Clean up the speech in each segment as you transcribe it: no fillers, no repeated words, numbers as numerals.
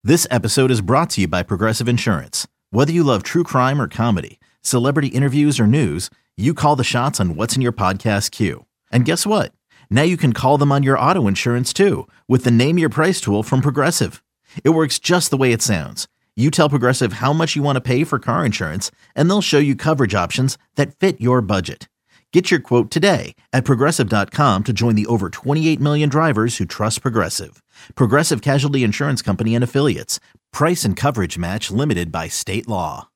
This episode is brought to you by Progressive Insurance. Whether you love true crime or comedy, celebrity interviews or news, you call the shots on what's in your podcast queue. And guess what? Now you can call them on your auto insurance too with the Name Your Price tool from Progressive. It works just the way it sounds. You tell Progressive how much you want to pay for car insurance, and they'll show you coverage options that fit your budget. Get your quote today at Progressive.com to join the over 28 million drivers who trust Progressive. Progressive Casualty Insurance Company and Affiliates. Price and coverage match limited by state law.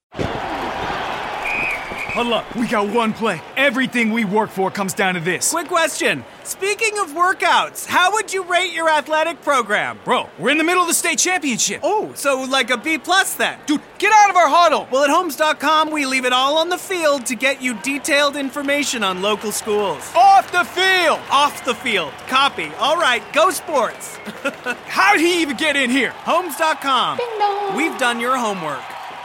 Huddle up. We got one play. Everything we work for comes down to this. Quick question. Speaking of workouts, how would you rate your athletic program? Bro, we're in the middle of the state championship. Oh, so like a B+ then? Dude, get out of our huddle. Well, at Homes.com, we leave it all on the field to get you detailed information on local schools. Off the field. Off the field. Copy. All right, go sports. How did he even get in here? Homes.com. We've done your homework.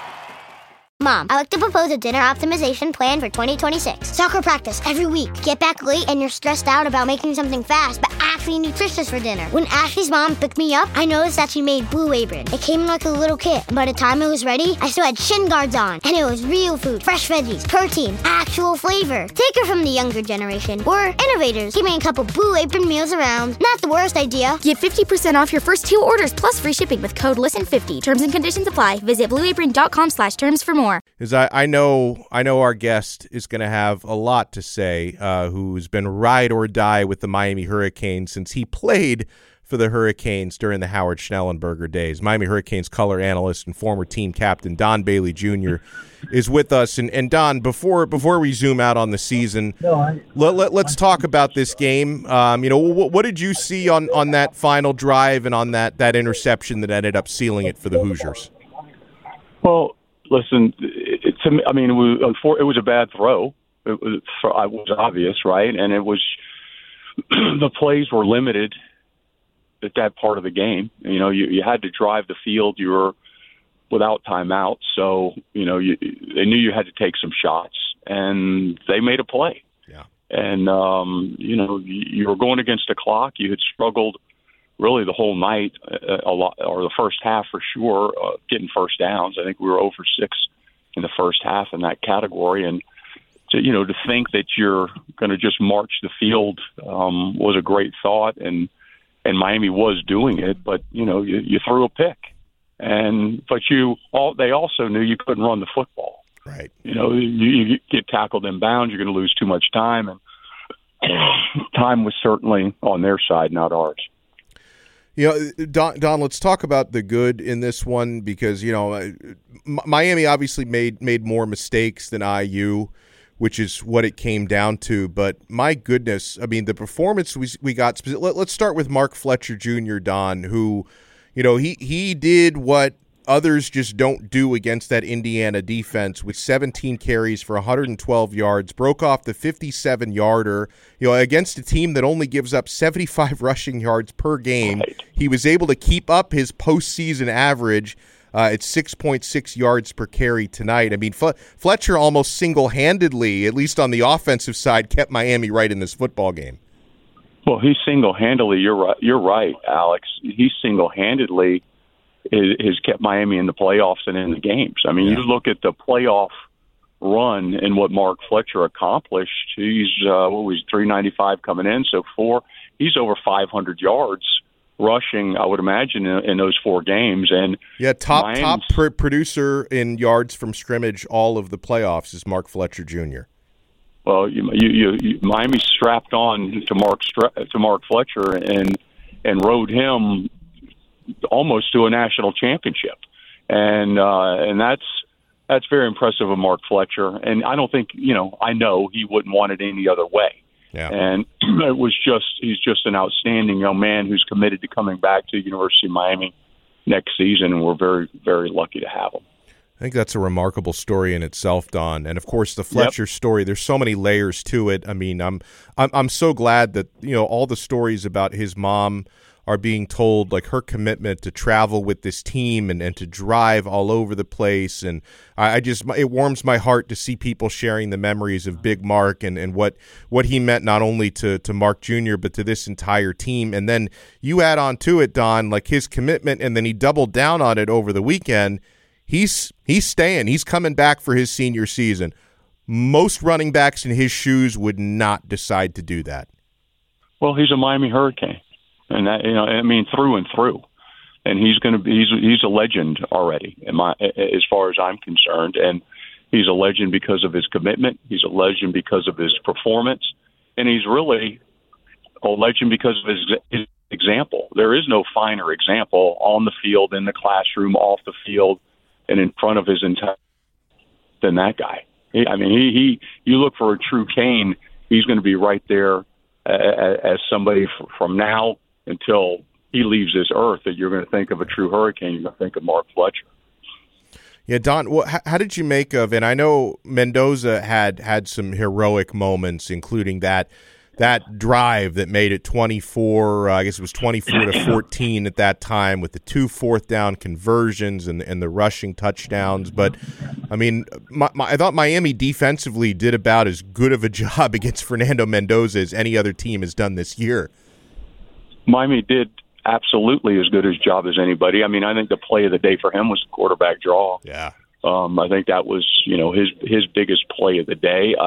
Mom, I like to propose a dinner optimization plan for 2026. Soccer practice every week. Get back late and you're stressed out about making something fast, but actually nutritious for dinner. When Ashley's mom picked me up, I noticed that she made Blue Apron. It came in like a little kit. By the time it was ready, I still had shin guards on. And it was real food, fresh veggies, protein, actual flavor. Take her from the younger generation. We're innovators. Give me a couple Blue Apron meals around. Not the worst idea. Get 50% off your first 2 orders plus free shipping with code LISTEN50. Terms and conditions apply. Visit blueapron.com/terms for more. Is I know our guest is going to have a lot to say, who's been ride or die with the Miami Hurricanes since he played for the Hurricanes during the Howard Schnellenberger days. Miami Hurricanes color analyst and former team captain Don Bailey Jr. is with us. And Don, before we zoom out on the season, let's talk about this game. What did you see on that final drive and on that interception that ended up sealing it for the Hoosiers? Well, listen, it was a bad throw. It was obvious, right? And it was the plays were limited at that part of the game. You had to drive the field. You were without timeout, so they knew you had to take some shots, and they made a play. Yeah. And you were going against the clock. You had struggled really the whole night, a lot, or the first half for sure, getting first downs. I think we were 0 for 6 in the first half in that category. And to think that you're going to just march the field was a great thought. And Miami was doing it, but you threw a pick, but they also knew you couldn't run the football. Right. You get tackled in bounds, you're going to lose too much time, and time was certainly on their side, not ours. Don, let's talk about the good in this one because, Miami obviously made more mistakes than IU, which is what it came down to. But my goodness, I mean, the performance we got. Let's start with Mark Fletcher Jr., Don, who, he did what others just don't do against that Indiana defense with 17 carries for 112 yards, broke off the 57-yarder, against a team that only gives up 75 rushing yards per game. Right. He was able to keep up his postseason average at 6.6 yards per carry tonight. I mean, Fletcher almost single-handedly, at least on the offensive side, kept Miami right in this football game. Well, he single-handedly, you're right, Alex. He single-handedly has kept Miami in the playoffs and in the games. I mean, You look at the playoff run and what Mark Fletcher accomplished. He's 395 coming in, so he's over 500 yards rushing, I would imagine, in those 4 games. And top producer in yards from scrimmage all of the playoffs is Mark Fletcher Jr. Well, Miami strapped on to Mark Fletcher and rode him almost to a national championship, and that's very impressive of Mark Fletcher. And I don't think I know he wouldn't want it any other way. Yeah. And he's just an outstanding young man who's committed to coming back to the University of Miami next season, and we're very, very lucky to have him. I think that's a remarkable story in itself, Don. And of course, the Fletcher story. There's so many layers to it. I mean, I'm so glad that all the stories about his mom are being told, like, her commitment to travel with this team and to drive all over the place. And it warms my heart to see people sharing the memories of Big Mark and what he meant not only to Mark Jr., but to this entire team. And then you add on to it, Don, like his commitment, and then he doubled down on it over the weekend. He's staying. He's coming back for his senior season. Most running backs in his shoes would not decide to do that. Well, he's a Miami Hurricane. And that, through and through, and he's a legend already. As far as I'm concerned, and he's a legend because of his commitment. He's a legend because of his performance, and he's really a legend because of his example. There is no finer example on the field, in the classroom, off the field, and in front of his entire than that guy. You look for a true Cane, he's going to be right there as somebody from now until he leaves this earth, that you're going to think of a true Hurricane. You're going to think of Mark Fletcher. Yeah, Don, how did you make of, and I know Mendoza had some heroic moments, including that drive that made it 24, I guess it was 24-14 at that time, with the 2 fourth-down conversions and the rushing touchdowns. But, I thought Miami defensively did about as good of a job against Fernando Mendoza as any other team has done this year. Miami did absolutely as good a job as anybody. I think the play of the day for him was the quarterback draw. Yeah. I think that was, his biggest play of the day.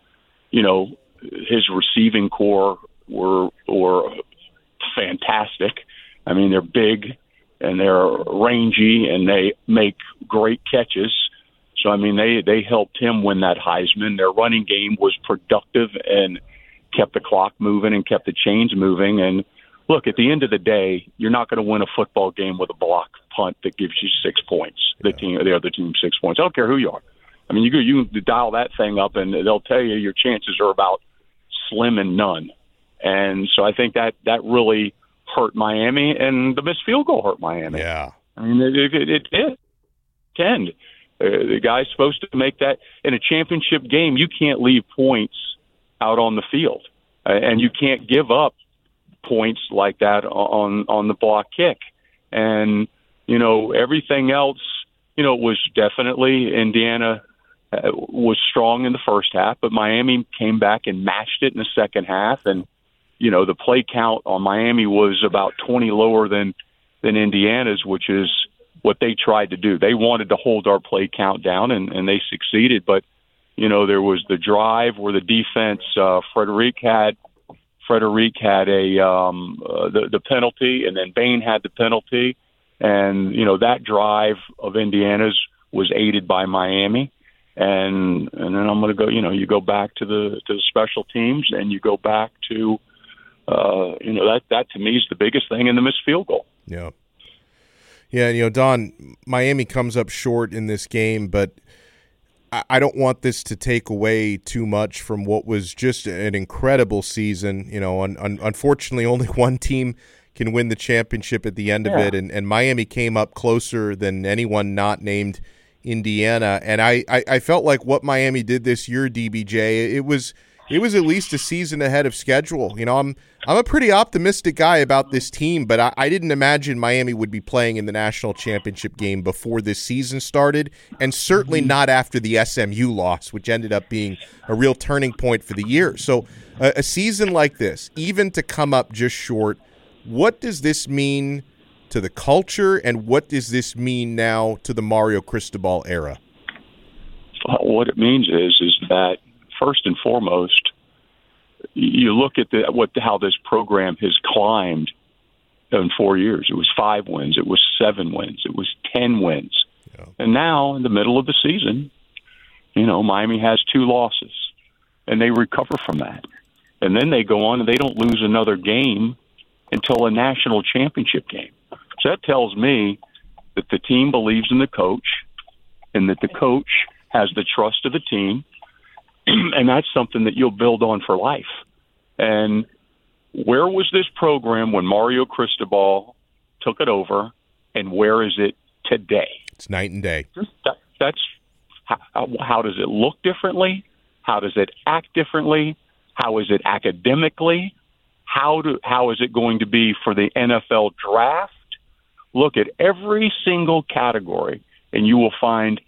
His receiving core were fantastic. They're big and they're rangy and they make great catches. So, they helped him win that Heisman. Their running game was productive and kept the clock moving and kept the chains moving. And look, at the end of the day, you're not going to win a football game with a block punt that gives you 6 points. The other team 6 points. I don't care who you are. You can dial that thing up, and they'll tell you your chances are about slim and none. And so I think that really hurt Miami, and the missed field goal hurt Miami. Yeah, it did. The guy's supposed to make that in a championship game. You can't leave points out on the field, and you can't give up points like that on the block kick. And everything else, was definitely Indiana was strong in the first half, but Miami came back and matched it in the second half. And the play count on Miami was about 20 lower than Indiana's, which is what they tried to do. They wanted to hold our play count down, and they succeeded. But there was the drive where the defense, Frederic had the penalty, and then Bain had the penalty, and that drive of Indiana's was aided by Miami, and then I'm going to go. You go back to the special teams, and you go back to that to me is the biggest thing in the missed field goal. Yeah, Don, Miami comes up short in this game, but I don't want this to take away too much from what was just an incredible season. Unfortunately, only one team can win the championship at the end of it, and Miami came up closer than anyone not named Indiana. And I felt like what Miami did this year, DBJ, it was at least a season ahead of schedule. I'm a pretty optimistic guy about this team, but I didn't imagine Miami would be playing in the national championship game before this season started, and certainly not after the SMU loss, which ended up being a real turning point for the year. So a season like this, even to come up just short, what does this mean to the culture, and what does this mean now to the Mario Cristobal era? What it means is that, first and foremost, you look at how this program has climbed in 4 years. It was 5 wins. It was 7 wins. It was 10 wins. Yeah. And now, in the middle of the season, Miami has 2 losses, and they recover from that. And then they go on and they don't lose another game until a national championship game. So that tells me that the team believes in the coach, and that the coach has the trust of the team. And that's something that you'll build on for life. And where was this program when Mario Cristobal took it over, and where is it today? It's night and day. That's how does it look differently? How does it act differently? How is it academically? how is it going to be for the NFL draft? Look at every single category, and you will find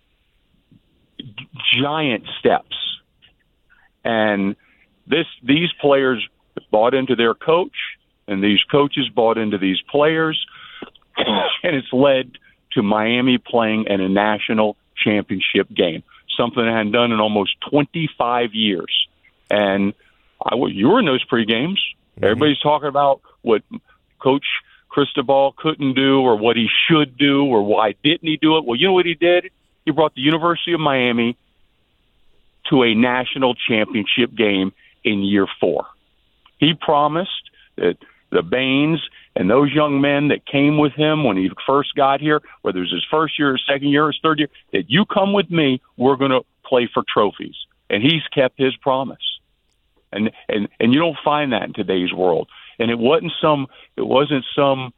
giant steps. And these players bought into their coach, and these coaches bought into these players, and it's led to Miami playing in a national championship game, something I hadn't done in almost 25 years. And you were in those pre-games. Mm-hmm. Everybody's talking about what Coach Cristobal couldn't do or what he should do or why didn't he do it. Well, you know what he did? He brought the University of Miami to a national championship game in year 4. He promised that the Baines and those young men that came with him when he first got here, whether it was his first year, his second year, or his third year, that you come with me, we're going to play for trophies. And he's kept his promise. And you don't find that in today's world. And it wasn't some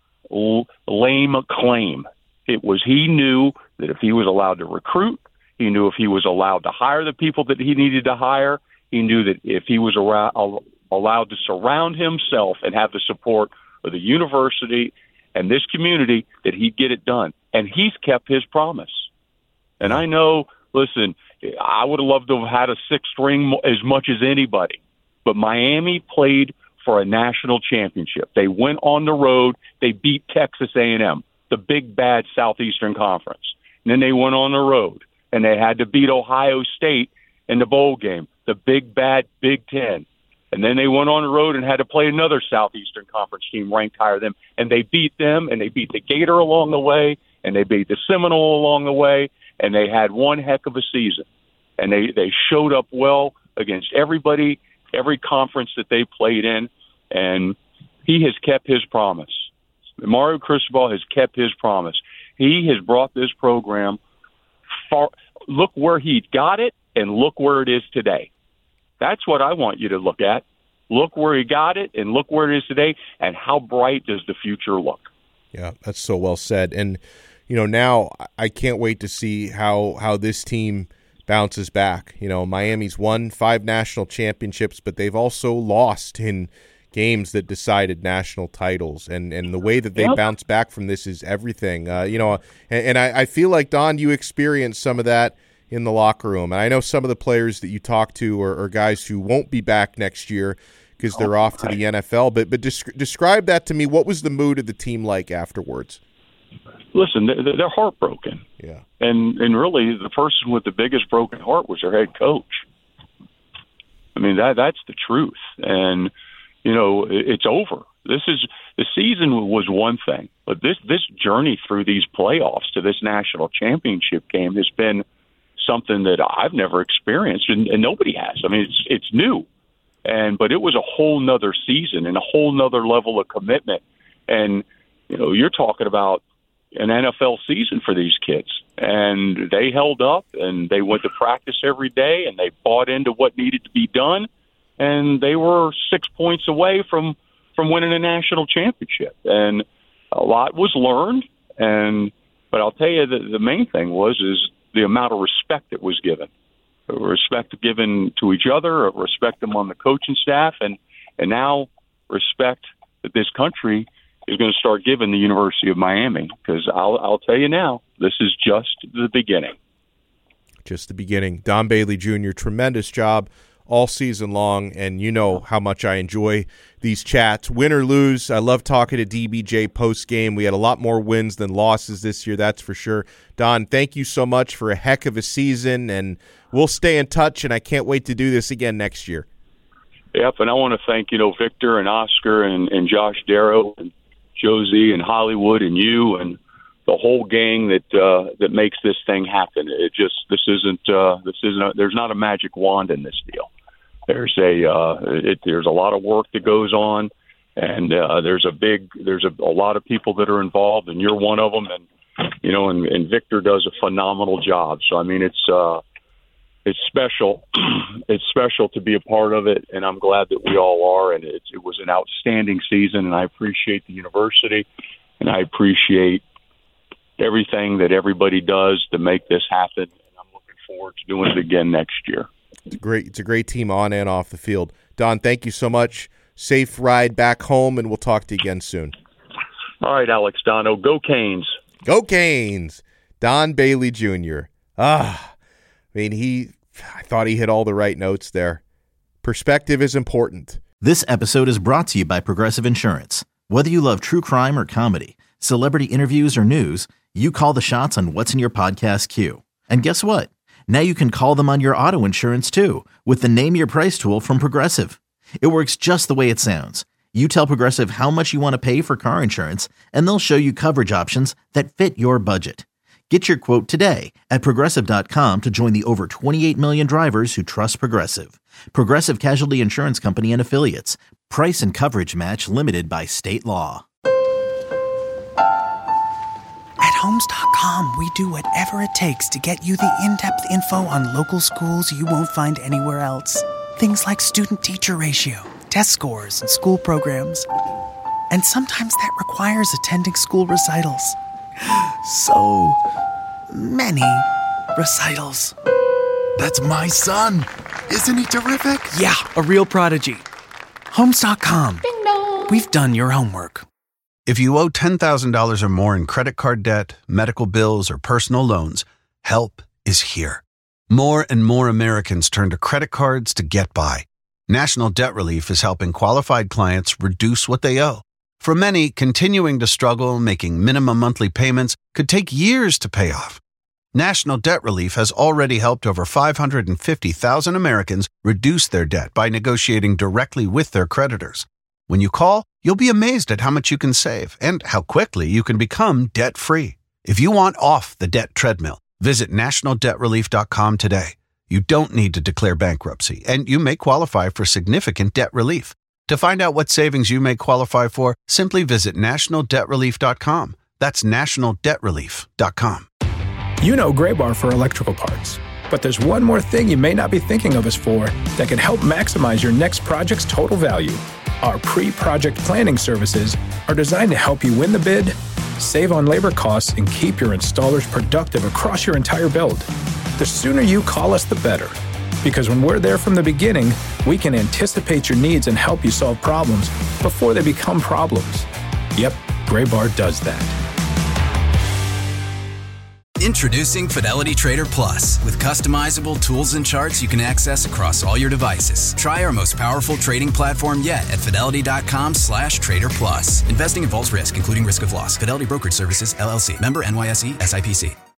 lame claim. It was he knew that if he was allowed to recruit, he knew if he was allowed to hire the people that he needed to hire, he knew that if he was allowed to surround himself and have the support of the university and this community, that he'd get it done. And he's kept his promise. And I know, listen, I would have loved to have had a 6th ring as much as anybody. But Miami played for a national championship. They went on the road. They beat Texas A&M, the big, bad Southeastern Conference. And then they went on the road, and they had to beat Ohio State in the bowl game, the big, bad Big Ten. And then they went on the road and had to play another Southeastern Conference team ranked higher than them, and they beat them, and they beat the Gator along the way, and they beat the Seminole along the way, and they had one heck of a season. And they showed up well against everybody, every conference that they played in, and he has kept his promise. Mario Cristobal has kept his promise. He has brought this program far. Look where he got it, and look where it is today. That's what I want you to look at. Look where he got it, and look where it is today, and how bright does the future look? Yeah, that's so well said. And, now I can't wait to see how this team bounces back. Miami's won 5 national championships, but they've also lost in games that decided national titles. And the way that they bounce back from this is everything. And I feel like, Don, you experienced some of that in the locker room. And I know some of the players that you talk to are guys who won't be back next year because they're off to the NFL. But describe that to me. What was the mood of the team like afterwards? Listen, they're heartbroken. Yeah. And really, the person with the biggest broken heart was their head coach. I mean, that's the truth. And, it's over. The season was one thing, but this journey through these playoffs to this national championship game has been something that I've never experienced, and nobody has. I mean, it's new, but it was a whole nother season and a whole nother level of commitment. And you're talking about an NFL season for these kids, and they held up and they went to practice every day and they bought into what needed to be done, and they were 6 points away from winning a national championship. And a lot was learned, but I'll tell you that the main thing is the amount of respect that was given, respect given to each other, respect among the coaching staff, and now respect that this country is going to start giving the University of Miami, because I'll tell you now, this is just the beginning. Just the beginning. Don Bailey Jr., tremendous job all season long, and you know how much I enjoy these chats. Win or lose, I love talking to DBJ post-game. We had a lot more wins than losses this year, that's for sure. Don, thank you so much for a heck of a season, and we'll stay in touch, and I can't wait to do this again next year. Yep, and I want to thank, Victor and Oscar and Josh Darrow and Josie and Hollywood and you and the whole gang that makes this thing happen. There's not a magic wand in this deal. There's a lot of work that goes on, and there's a lot of people that are involved, and you're one of them, and Victor does a phenomenal job. So I mean, it's special. It's special to be a part of it, and I'm glad that we all are. And it was an outstanding season, and I appreciate the university, and I appreciate everything that everybody does to make this happen. And I'm looking forward to doing it again next year. It's a great team on and off the field. Don, thank you so much safe ride back home, and we'll talk to you again soon. All right, Alex Dono, go Canes. Go Canes. Don Bailey Jr. I thought he hit all the right notes there. Perspective is important. This episode is brought to you by Progressive Insurance. Whether you love true crime or comedy, celebrity interviews or news, you call the shots on what's in your podcast queue. And guess what? Now you can call them on your auto insurance too with the Name Your Price tool from Progressive. It works just the way it sounds. You tell Progressive how much you want to pay for car insurance, and they'll show you coverage options that fit your budget. Get your quote today at Progressive.com to join the over 28 million drivers who trust Progressive. Progressive Casualty Insurance Company and Affiliates. Price and coverage match limited by state law. At Homes.com, we do whatever it takes to get you the in-depth info on local schools you won't find anywhere else. Things like student-teacher ratio, test scores, and school programs. And sometimes that requires attending school recitals. So many recitals. That's my son. Isn't he terrific? Yeah, a real prodigy. Homes.com. Ding dong. We've done your homework. If you owe $10,000 or more in credit card debt, medical bills, or personal loans, help is here. More and more Americans turn to credit cards to get by. National Debt Relief is helping qualified clients reduce what they owe. For many, continuing to struggle making minimum monthly payments could take years to pay off. National Debt Relief has already helped over 550,000 Americans reduce their debt by negotiating directly with their creditors. When you call, you'll be amazed at how much you can save and how quickly you can become debt-free. If you want off the debt treadmill, visit nationaldebtrelief.com today. You don't need to declare bankruptcy, and you may qualify for significant debt relief. To find out what savings you may qualify for, simply visit nationaldebtrelief.com. That's nationaldebtrelief.com. You know Gray Bar for electrical parts, but there's one more thing you may not be thinking of us for that can help maximize your next project's total value. Our pre-project planning services are designed to help you win the bid, save on labor costs, and keep your installers productive across your entire build. The sooner you call us, the better. Because when we're there from the beginning, we can anticipate your needs and help you solve problems before they become problems. Yep, Gray Bar does that. Introducing Fidelity Trader Plus with customizable tools and charts you can access across all your devices. Try our most powerful trading platform yet at fidelity.com/trader plus. Investing involves risk, including risk of loss. Fidelity Brokerage Services, LLC. Member NYSE SIPC.